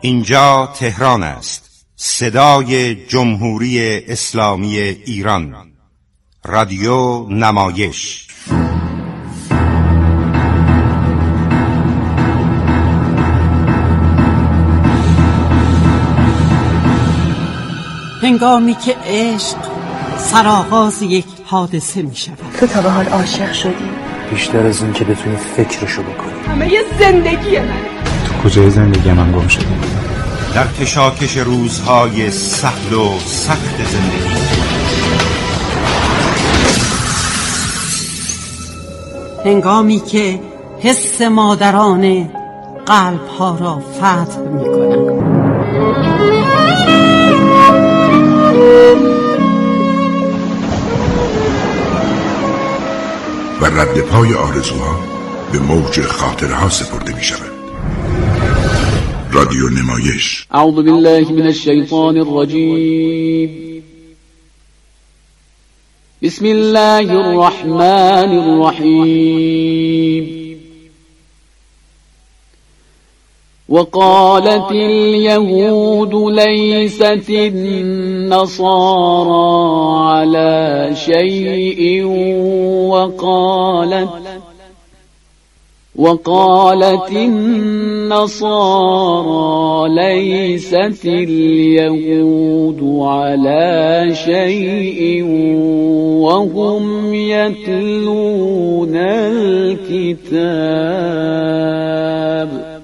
اینجا تهران است، صدای جمهوری اسلامی ایران، رادیو نمایش. هنگامی که عشق سرآغاز یک حادثه می شود. تو تا به حال عاشق شدی؟ بیشتر از این که بتونی فکرشو بکنی. همه یه زندگیه من. تو کجای زندگی من گم شدی؟ در کشاکش روزهای سهل و سخت زندگی، هنگامی که حس مادرانه قلب‌ها را فتح می‌کنند. و رد پای آرزوها به موج خاطرها سپرده می شود. رادیو نمایش. اعوذ بالله من الشیطان الرجیم. بسم الله الرحمن الرحیم. وقالت اليهود ليست النصارى على شيء وقالت النصارى ليست اليهود على شيء وهم يتلون الكتاب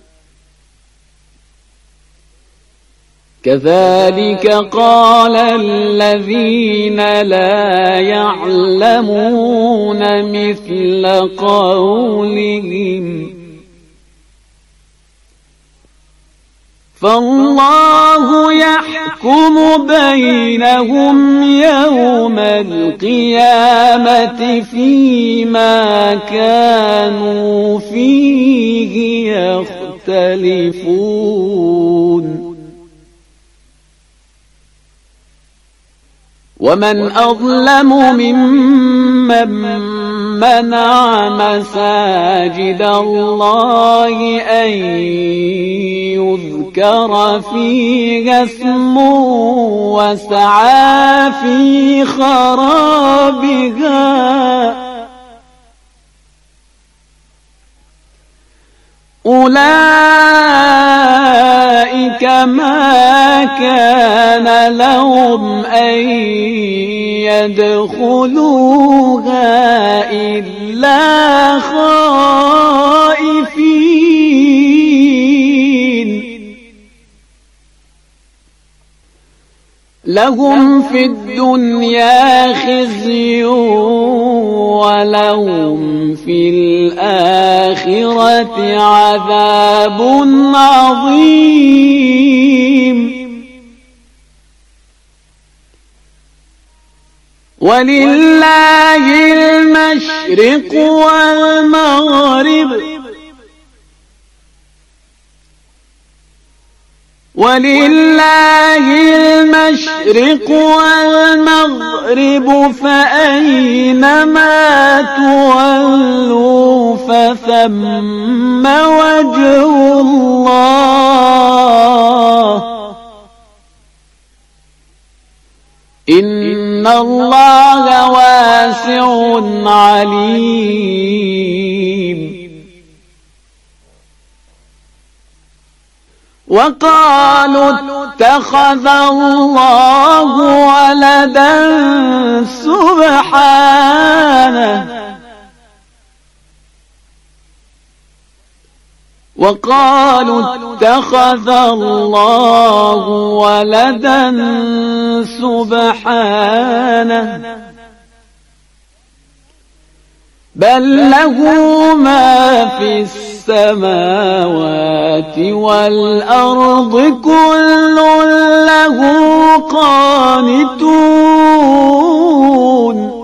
كذلك قال الذين لا يعلمون مثل قولهم فالله يحكم بينهم يوم القيامة فيما كانوا فيه يختلفون ومن أظلم ممن منع مساجد الله أن يذكر فيها اسمه وسعى في خرابها أولئك ما كان لهم أن يدخلوها إلا خائفين لهم في الدنيا خزي ولهم في الآخرة عذاب عظيم ولله المشرق والمغرب فأينما تولوا فثم وجه الله إن الله واسع عليم وقالوا اتخذ الله ولدا سبحانه بل له ما في السماوات والأرض كل له قانتون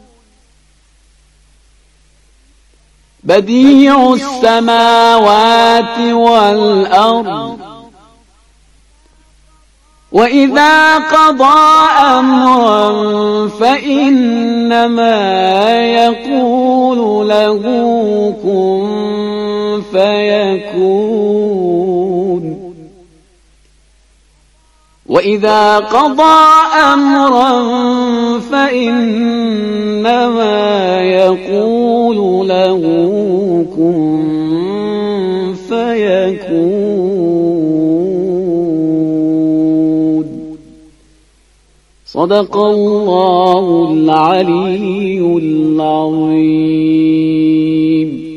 بديع السماوات والأرض وإذا قضى أمرا فإنما يقول له كن فيكون وإذا قضى أمرا فإنما يقول له كن فيكون. صدق الله العلي العظيم.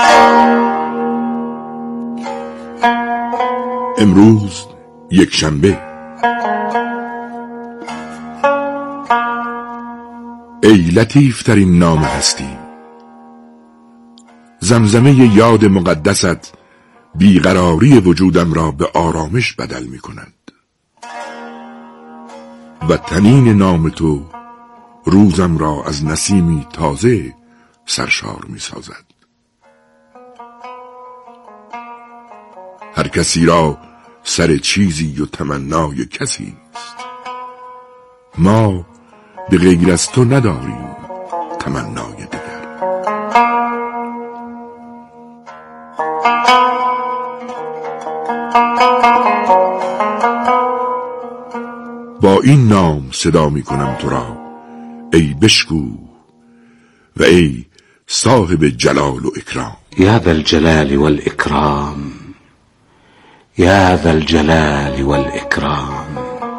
امروز یک شنبه. ای لطیف ترین نام هستی، زمزمه یاد مقدست بیقراری وجودم را به آرامش بدل می کند و تنین نام تو روزم را از نسیمی تازه سرشار می سازد. هر کسی را سر چیزی و تمنای کسی است، ما به غیر از تو نداریم تمنای دیگر. با این نام صدا می کنم تو را ای بشکو و ای صاحب جلال و اکرام. یا ذا الجلال والاکرام، یا ذا الجلال والاکرام.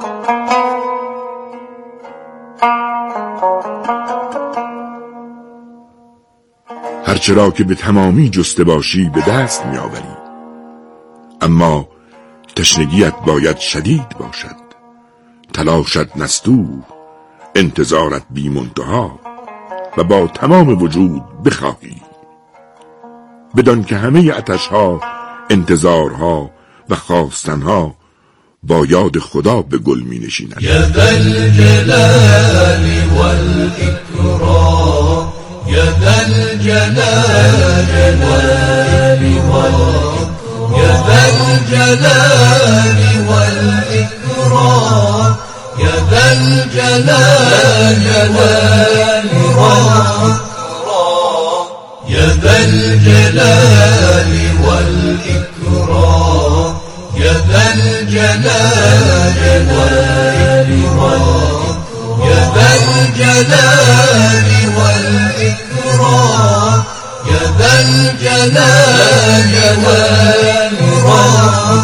هرچرا که به تمامی جسته باشی به دست می آوری، اما تشنگیت باید شدید باشد، تلاشت نستوه، انتظارت بی منتها و با تمام وجود بخواهی، بدان که همه عطشها، انتظارها و خواستنها با یاد خدا به گل می نشیند. یا ذا الجلال والاکرام، یا ذا الجلال والاکرام، یا ذا الجلال والاکرام، یا ذا الجلال والاکرام، یا ذا الجلال والاکرام، یا ذا الجلال والاکرام، یا ذا الجلال والاکرام، یا ذا الجلال والاکرام.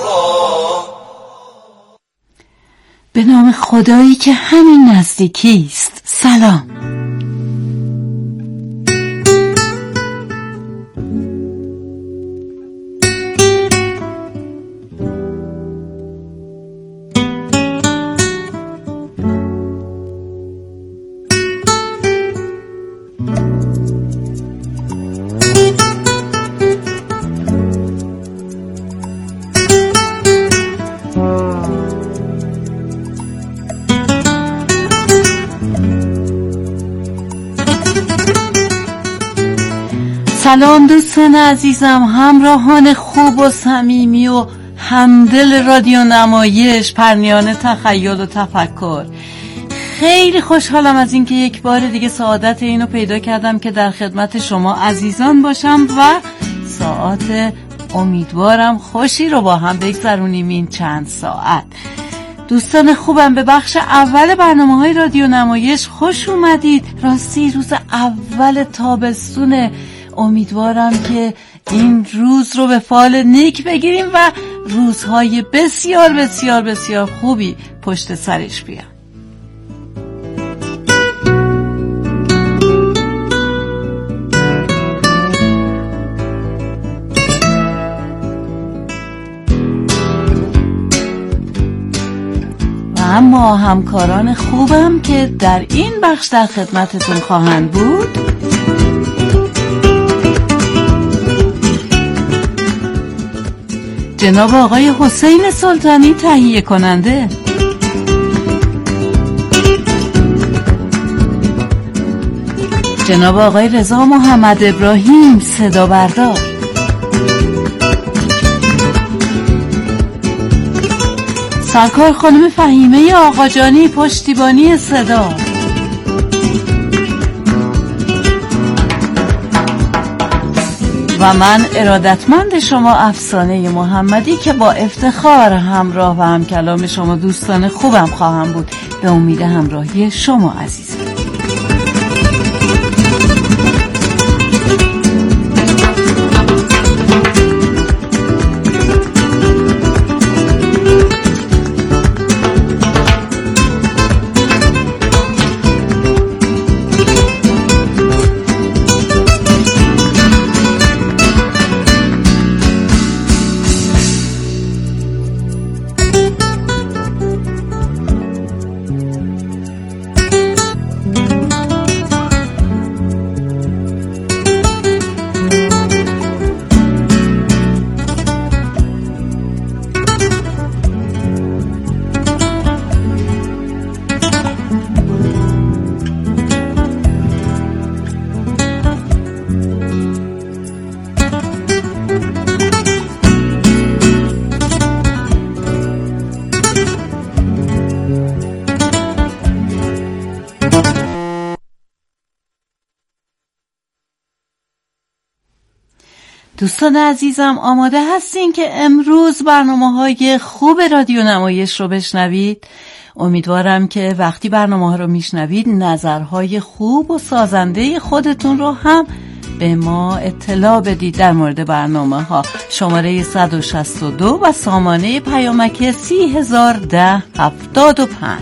به نام خدایی که همین نزدیکی است. سلام. سلام دوستان عزیزم، همراهان خوب و صمیمی و همدل رادیو نمایش، پرنیان تخیل و تفکر. خیلی خوشحالم از اینکه یک بار دیگه سعادت اینو پیدا کردم که در خدمت شما عزیزان باشم و ساعت امیدوارم خوشی رو با هم بگذرونیم این چند ساعت. دوستان خوبم، به بخش اول برنامه‌های رادیو نمایش خوش اومدید. راستی روز اول تابستونه، امیدوارم که این روز رو به فال نیک بگیریم و روزهای بسیار بسیار بسیار خوبی پشت سرش بیان. و اما همکاران خوبم که در این بخش در خدمتتون خواهند بود: جناب آقای حسین سلطانی تهیه کننده، جناب آقای رضا محمد ابراهیم صدا بردار، سرکار خانم فهیمه آقاجانی پشتیبانی صدا، و من ارادتمند شما افسانه محمدی که با افتخار همراه و همکلام شما دوستان خوبم خواهم بود، به امید همراهی شما عزیزان. دوستان عزیزم، آماده هستین که امروز برنامه‌های خوب رادیو نمایش رو بشنوید؟ امیدوارم که وقتی برنامه‌ها رو میشنوید نظرهای خوب و سازنده خودتون رو هم به ما اطلاع بدید در مورد برنامه‌ها. شماره 162 و سامانه پیامک 301075.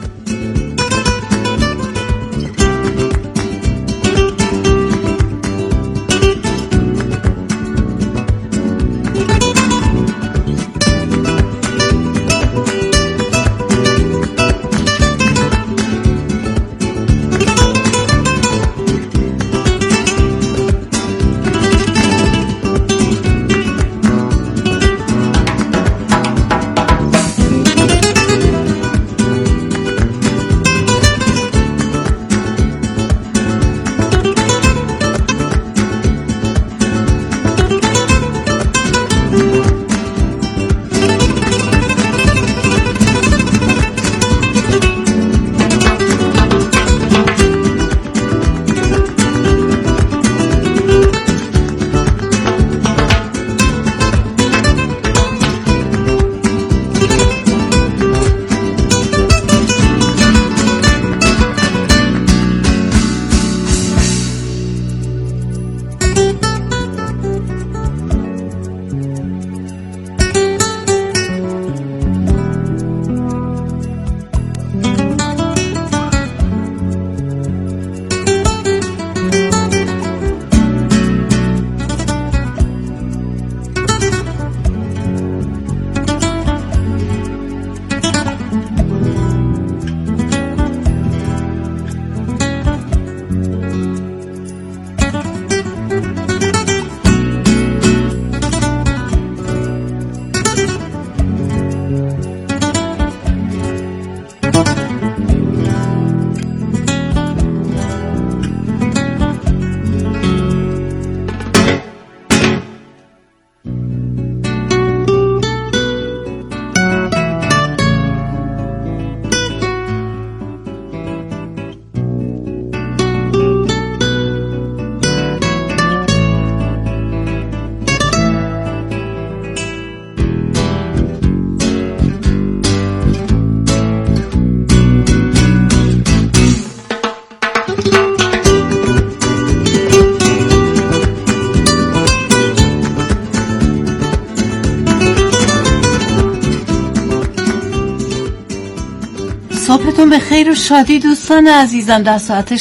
صبحتون به خیر و شادی دوستان عزیزم. در ساعت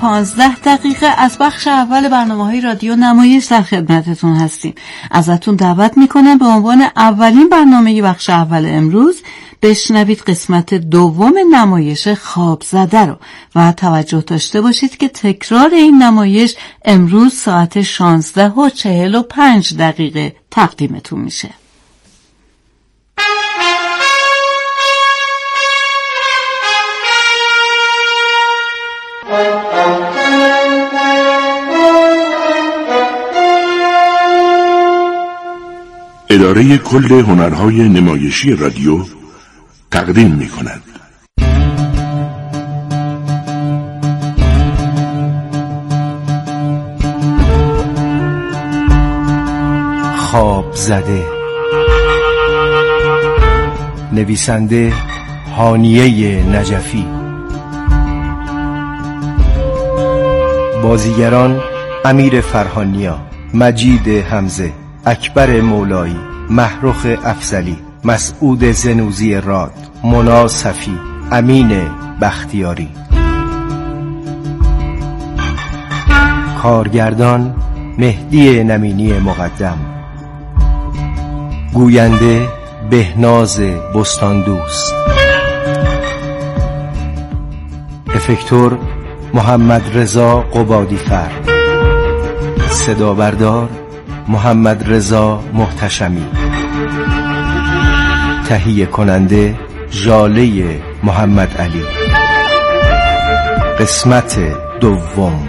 6:15 از بخش اول برنامه‌های رادیو نمایش در خدمتتون هستیم. ازتون دعوت میکنم به عنوان اولین برنامه بخش اول امروز بشنوید قسمت دوم نمایش خواب زده رو و توجه داشته باشید که تکرار این نمایش امروز ساعت 16:45 تقدیمتون میشه. اداره کل هنرهای نمایشی رادیو تقدیم می‌کند. شب زده. نویسنده هانیه نجفی. بازیگران امیر فرهانیا، مجید حمزه، اکبر مولایی، محروخ افضلی، مسعود زنوزی راد، مونا صفی، امین بختیاری. کارگردان مهدی نمینی مقدم. گوینده بهناز بستاندوست. افکتور محمد رضا قبادیفر. صدا بردار محمد رضا محتشمی. تهیه کننده ژاله محمد علی. قسمت دوم.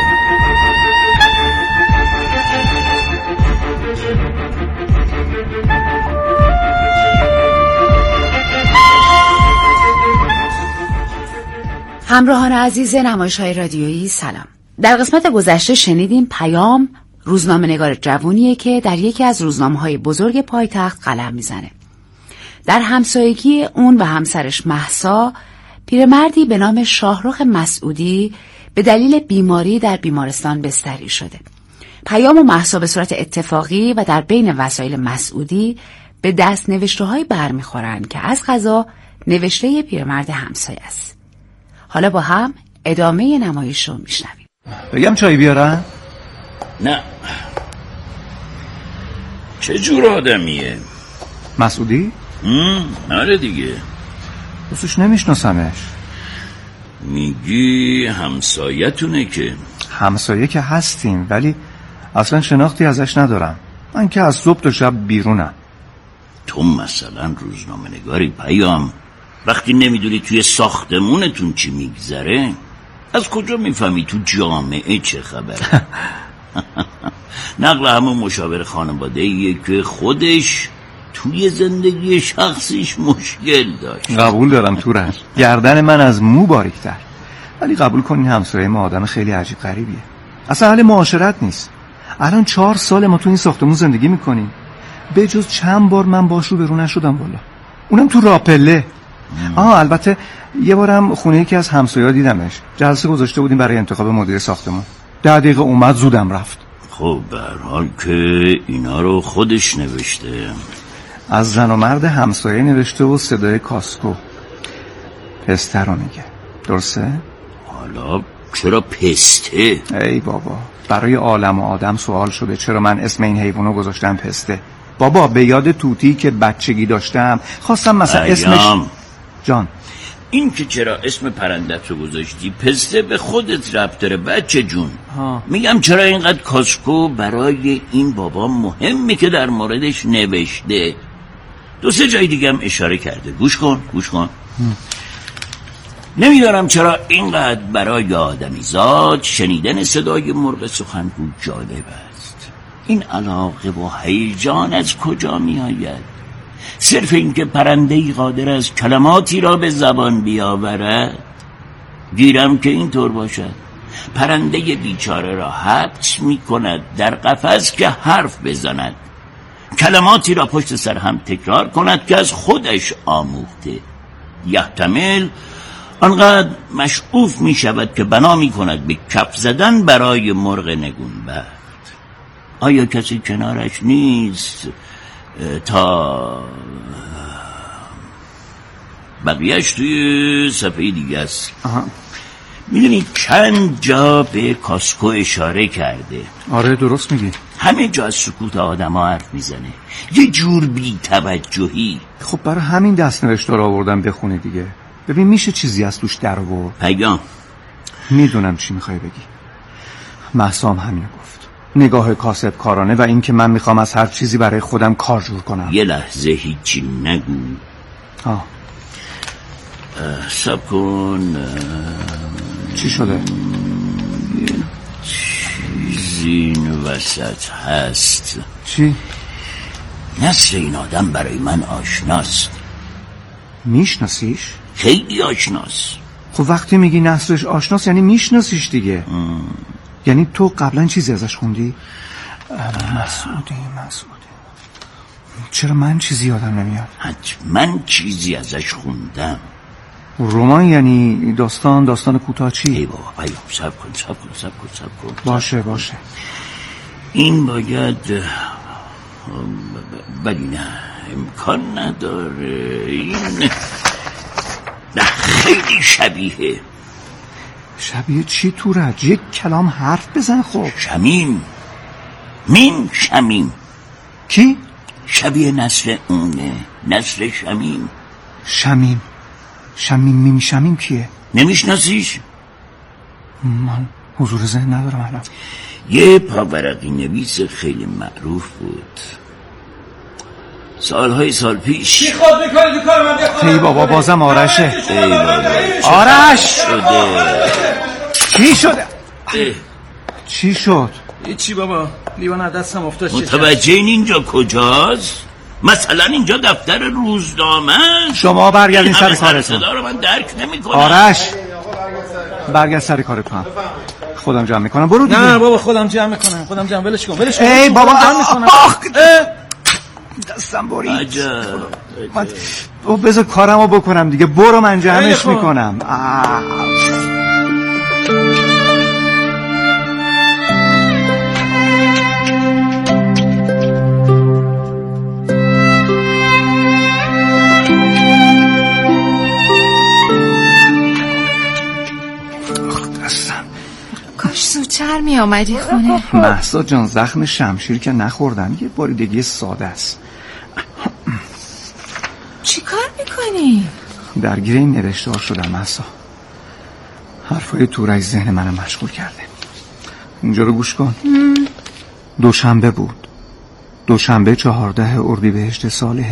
همراهان عزیز نمایش‌های رادیویی سلام. در قسمت گذشته شنیدیم پیام روزنامه‌نگار جوونیه که در یکی از روزنامه‌های بزرگ پایتخت قلم میزنه. در همسایگی اون و همسرش مهسا، پیرمردی به نام شاهرخ مسعودی به دلیل بیماری در بیمارستان بستری شده. پیام و مهسا به صورت اتفاقی و در بین وسایل مسعودی به دست نوشته‌هایی برمیخورن که از قضا نوشته پیرمرد همسایه است. حالا با هم ادامه نمایش رو میشنویم. بگم چای بیارن؟ نه. چه جور آدمیه؟ مسعودی؟ آره دیگه. بسوش نمیشناسمش. میگی همسایتونه که؟ همسایه که هستیم ولی اصلا شناختی ازش ندارم. من که از صبح تا شب بیرونم. تو مثلا روزنامه نگاری پیام، وقتی نمیدونی توی ساختمونتون چی میگذره، از کجا میفهمی تو جامعه چه خبره؟ نقل همون مشاور خانواده‌ایه که خودش توی زندگی شخصیش مشکل داشت. قبول دارم تورش، گردن من از مو باریک‌تر، ولی قبول کنین همسایه ما آدم خیلی عجیب غریبیه. اصلا اهل معاشرت نیست. الان 4 سال ما تو این ساختمون زندگی میکنیم، به جز چند بار من باش رو برو نشدم بالا، اونم تو راپله. البته یه بارم خونه یکی از همسایه‌ها دیدمش، جلسه گذاشته بودیم برای انتخاب مدیر ساختمون. 10 دقیقه اومد زودم رفت. خب به هر حال که اینا رو خودش نوشته، از زن و مرد همسایه نوشته و صدای کاسکو. پسته رو میگه، درسته؟ حالا چرا پسته؟ ای بابا، برای عالم و آدم سوال شده چرا من اسم این حیوانو گذاشتم پسته. بابا به یاد توتی که بچگی داشتم خواستم مثلا اسمش جان. این که چرا اسم پرندت رو گذاشتی پسته به خودت ربط داره بچه جون. میگم چرا اینقدر کاسکو برای این بابا مهمه که در موردش نوشته. 2-3 جای دیگه هم اشاره کرده. گوش کن. نمیدارم چرا اینقدر برای آدمیزاد شنیدن صدای مرغ سخنگو جالب است. این علاقه و هیجان از کجا می آید؟ صرف اینکه پرنده‌ای قادر است کلماتی را به زبان بیاورد؟ گیرم که اینطور باشد. پرنده بیچاره را حبس می کند در قفس که حرف بزند، کلماتی را پشت سر هم تکرار کند که از خودش آموخته. یحتمل آنقدر مشعوف می شود که بنا می کند به کف زدن برای مرغ نگونبخت. آیا کسی کنارش نیست تا بقیهش توی صفحه دیگه است. میدونی چند جا به کاسکو اشاره کرده. آره درست میگی. همه جا از سکوت آدم ها حرف میزنه، یه جور بی توجهی. خب برای همین دستنوشته رو آوردم بخونه دیگه. ببین میشه چیزی از توش در آورد. پیام میدونم چی میخوای بگی. مهسا هم همینو گفت، نگاه کاسب کارانه و این که من میخوام از هر چیزی برای خودم کار جور کنم. یه لحظه هیچی نگو. سب کن. چی شده؟ یه چیزی این وسط هست. چی؟ نسل این آدم برای من آشناست. میشناسیش؟ خیلی آشناست. خب وقتی میگی نسلش آشناست یعنی میشناسیش دیگه. یعنی تو قبلا چیزی ازش خوندی؟ مسعودی چرا من چیزی یادم نمیاد؟ حتما چیزی ازش خوندم. رمان یعنی داستان کوتاه چی؟ ای بابا پیام، صبر کن. باشه. این باید ولی نه امکان نداره. این نه خیلی شبیه چی تورج؟ یک کلام حرف بزن. خب شمیم. کی؟ شبیه نسل اونه، نسل شمیم. شمیم کیه؟ نمیشناسیش؟ من حضور ذهن ندارم الان. یه پاورقی نویس خیلی معروف بود سال پیش. چی خود میکنی تو کار من؟ ای بابا بازم آرشه. ای بابا آرش چی شد؟ چی بابا، لیوان از دستم افتاد. متوجه اینجا کجاست؟ مثلا اینجا دفتر روزنامه. شما برگردین سر کارتون. صدا رو من درک نمی‌کنم. آرش برگرد سر کارتون. خودم جمع میکنم. برو دیگه. نه بابا خودم جمع میکنم. ولش کن. ای بابا دستم برید. عجب. بذار کارمو بکنم دیگه. برو من جمعش میکنم. کاش زودتر می آمدی خونه. مهسا جان زخم شمشیر که نخوردم، یه باریدگی ساده است. چی کار میکنی؟ درگیر این نوشتار شدم مهسا. حرفای تورج ذهن منو مشغول کرده. اینجا رو گوش کن. دوشنبه بود. دوشنبه 14 اردیبهشت سال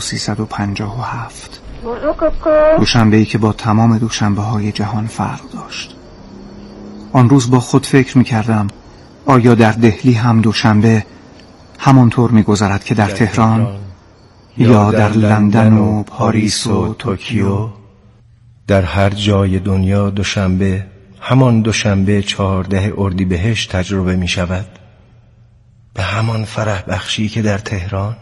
1357. دوشنبه‌ای که با تمام دوشنبه‌های جهان فرق داشت. آن روز با خود فکر می‌کردم آیا در دهلی هم دوشنبه همانطور می‌گذرد که در تهران یا در لندن و پاریس و توکیو؟ در هر جای دنیا دوشنبه همان دوشنبه 14 اردیبهشت تجربه می‌شود، به همان فرح بخشی که در تهران.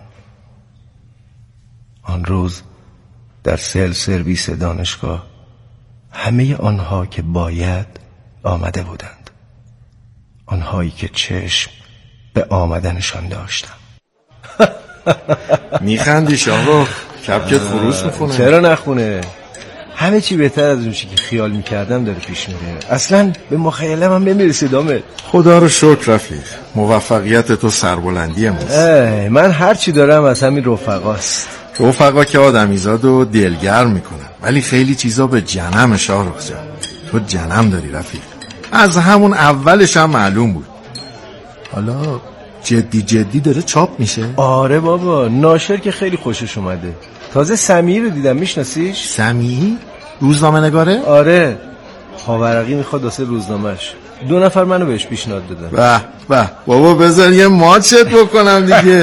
آن روز در سرویس دانشگاه همه آنها که باید آمده بودند، آنهایی که چشم به آمدنشان داشتم. میخندی شاهرخ؟ کپکت خروس میخونه؟ چرا نخونه؟ همه چی بهتر از اون چی که خیال میکردم داره پیش میره. اصلا به مخیلم هم نمیرسید. خدا رو شکر رفیق، موفقیت تو سربلندی ماست. من هر چی دارم از همین رفقاست. رفقا که آدمیزاد و دلگرم میکنن، ولی خیلی چیزا به جنم شاهرخ جان. تو جنم داری رفیق، از همون اولش هم معلوم بود. حالا جدی داره چاپ میشه؟ آره بابا، ناشر که خیلی خوشش اومده. تازه سمیعی رو دیدم. میشناسیش؟ سمیعی؟ روزنامه نگاره؟ آره، پاورقی میخواد واسه روزنامه‌اش. 2 نفر منو بهش پیشنهاد دادن. به بابا بذار یه ماچت بکنم دیگه.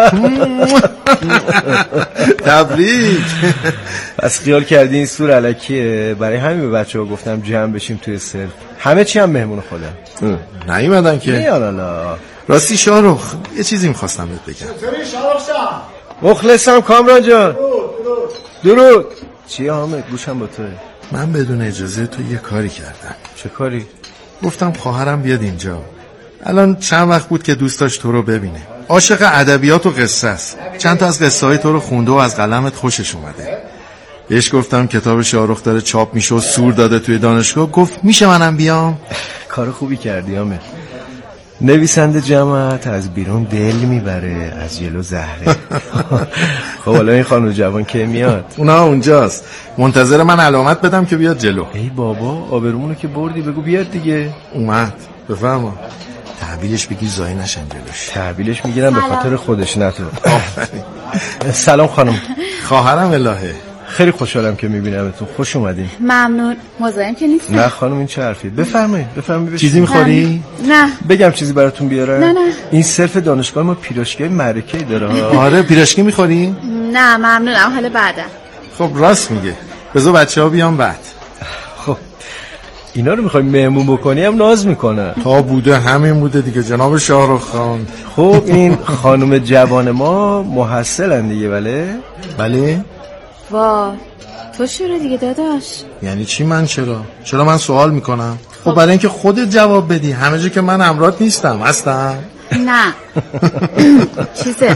تبریک. پس خیال کردی این سور الکیه؟ برای همین به بچه‌ها گفتم جمع بشیم توی سر. همه چی هم مهمون خودم. نیومدن که؟ یالالا. راستی شاهرخ یه چیزی میخواستم بهت بگم. چطوری شاهرخ جان؟ مخلصم کامران جان. درود. چیه حامد؟ گوشم با توه. من بدون اجازه تو یه کاری کردم. چه کاری؟ گفتم خواهرم بیاد اینجا. الان چند وقت بود که دوست داشت تو رو ببینه. عاشق ادبیات و قصه است. چند تا از قصه های تو رو خونده و از قلمت خوشش اومده. بهش گفتم کتاب شاهرخ داره چاپ میشه و سور داده توی دانشگاه. گفت میشه منم بیام؟ کار خوبی کردی حامد. نویسنده جماعت از بیرون دل میبره، از جلو زهره. خب حالا این خانم جوان که میاد؟ اونا اونجاست، منتظر من علامت بدم که بیاد جلو. ای بابا، آبرومونو که بردی، بگو بیاد دیگه. اومد. بفرما. تحویلش بگی زایی نشن جلوش. تحویلش میگیرم به خاطر خودش، نه تو. سلام خانم. خواهرم الهه. خیلی خوشحالم که میبینمتون. خوش اومدین. ممنون. مزاحم که نیستم. نه خانم، این چه حرفی؟ بفرمایید. چیزی میخوری؟ نه. بگم چیزی براتون بیارم؟ نه. این صرف دانشگاه ما پیراشکی معرکه‌ای داره. آره، پیراشکی میخوری؟ نه ممنونم، حالا بعدا. خب راست میگه. بذار بچه‌ها بیان بعد. خب اینا رو میخوای مهمون بکنی هم ناز میکنه. تا بوده همین بوده دیگه جناب شاهرخ خان. خب این خانم جوان ما محصلن دیگه. بله. وا تو چرا دیگه داداش؟ یعنی چی من چرا من سوال میکنم؟ خب برای اینکه خودت جواب بدی. همه جا که من همراهت نیستم. هستم؟ نه چیزه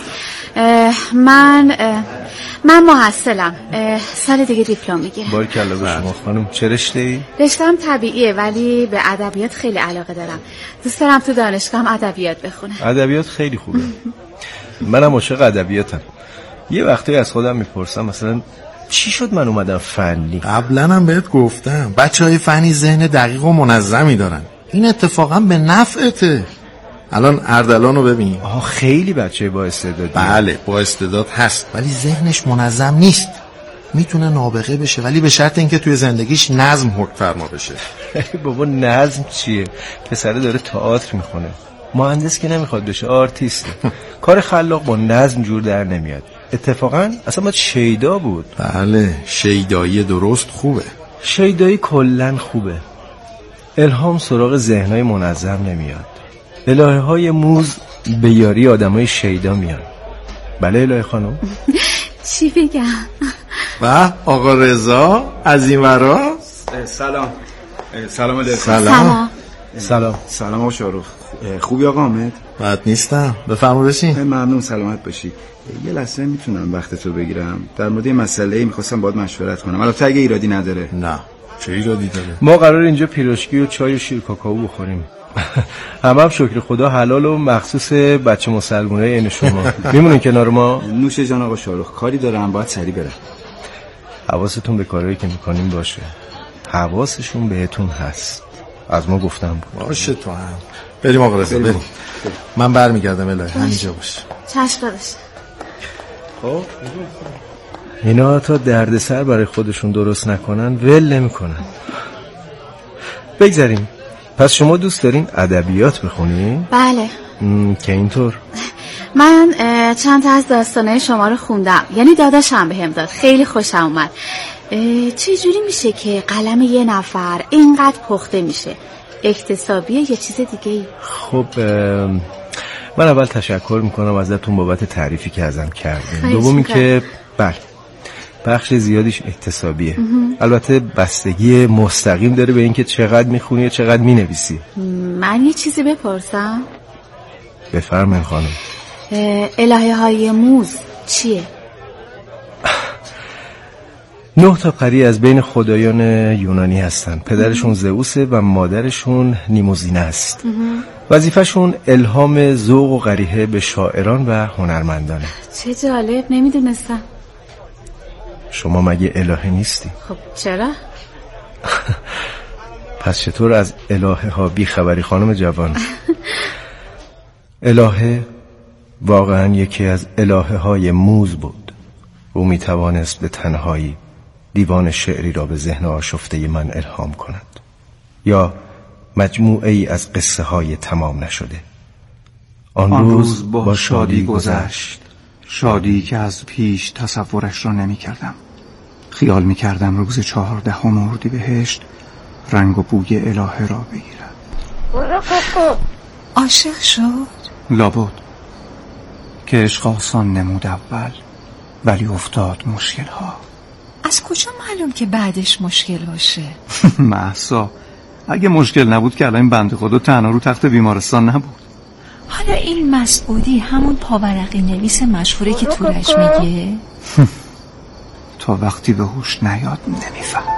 من محصلم، سال دیگه دیپلم میگیرم. باریکلا به شما خانم. چه رشته‌ای؟ رشته‌ام طبیعیه ولی به ادبیات خیلی علاقه دارم. دوست دارم تو دانشگاهم ادبیات بخونم. ادبیات خیلی خوبه. منم عاشق ادبیاتم. یه وقتی از خودم میپرسم مثلا چی شد من اومدم فنی؟ قبلا هم بهت گفتم بچهای فنی ذهن دقیق و منظمی دارن. این اتفاقا به نفعته. الان اردلانو ببین. خیلی بچه با استعدادیه. بله با استعداد هست ولی ذهنش منظم نیست. میتونه نابغه بشه ولی به شرط اینکه توی زندگیش نظم حکم فرما بشه. بابا نظم چیه؟ پسره داره تئاتر میخونه. مهندس که نمیخواد بشه، آرتیسته. کار خلاق با نظم جور در نمیاد. اتفاقا اصلا باید شیدا بود. بله شیدایی درست خوبه. شیدایی کلن خوبه. الهام سراغ ذهنای منظم نمیاد. الهه های موز به یاری آدمای شیدا میان. بله الهه خانم. چی بگم؟ و آقا رضا از این ورا. سلام علیکم. سلام آقا شاهرخ. خوبی آقا حامد؟ بد نیستم. بفرما بشین. ممنون. سلامت باشی. یه لحظه میتونم وقتتو بگیرم؟ در مورد مسئله میخواستم باهات مشورت کنم. البته اگه ایرادی نداره. نه چه ایرادی داره؟ ما قرار اینجا پیراشکی و چای و شیر کاکائو بخوریم. هم شکر خدا حلال و مخصوص بچه مسلمونه این شما. میمونین کنار ما؟ نوش جان آقا شاهرخ. کاری دارم باید سریع برم. حواستون به کارهایی که میکنیم باشه. حواسشون بهتون هست. از ما گفتم باشه. تو هم بریم آقا رضا بریم. من برمیگردم الهی همینجا باش. چشم داداش. خب اینا تا دردسر برای خودشون درست نکنن ول نمیکنن. بگذاریم. پس شما دوست دارین ادبیات بخونین؟ بله. که اینطور؟ من چند تا از داستانهای شما رو خوندم. یعنی داداشم بهم داد. خیلی خوشم اومد. چجوری میشه که قلم یه نفر اینقدر پخته میشه؟ اکتسابیه یا چیز دیگه؟ خب من اول تشکر میکنم ازتون بابت تعریفی که ازم کردین. دومی که بله بخش زیادیش اکتسابیه. البته بستگی مستقیم داره به اینکه چقدر میخونی و چقدر مینویسی. من یه چیزی بپرسم؟ بفرمایید خانم. الهه های موز چیه؟ 9 تا پری از بین خدایان یونانی هستن. پدرشون زئوسه و مادرشون نیموزینه است. وظیفه‌شون الهام ذوق و قریحه به شاعران و هنرمندانه. چه جالب، نمیدونستم. شما مگه الهه نیستی؟ خب چرا؟ پس چطور از الهه ها بی خبری خانم جوان؟ الهه واقعا یکی از الهه های موز بود. او می توانست به تنهایی دیوان شعری را به ذهن آشفته من الهام کند، یا مجموعه ای از قصه های تمام نشده. آن روز با شادی گذشت، شادی که از پیش تصورش را نمی کردم. خیال می کردم روز 14 اردیبهشت رنگ و بوی الهه را بگیرد. عاشق شد؟ لابد که عشق آسان نمود اول، ولی افتاد مشکل ها. از کجا معلوم که بعدش مشکل باشه؟ مهسا، اگه مشکل نبود که الان بنده خدا تنها رو تخت بیمارستان نبود. حالا این مسعودی همون پاورقی نویس مشهوره که تورش میگه؟ تا وقتی به هوش نیاد نمیفهم.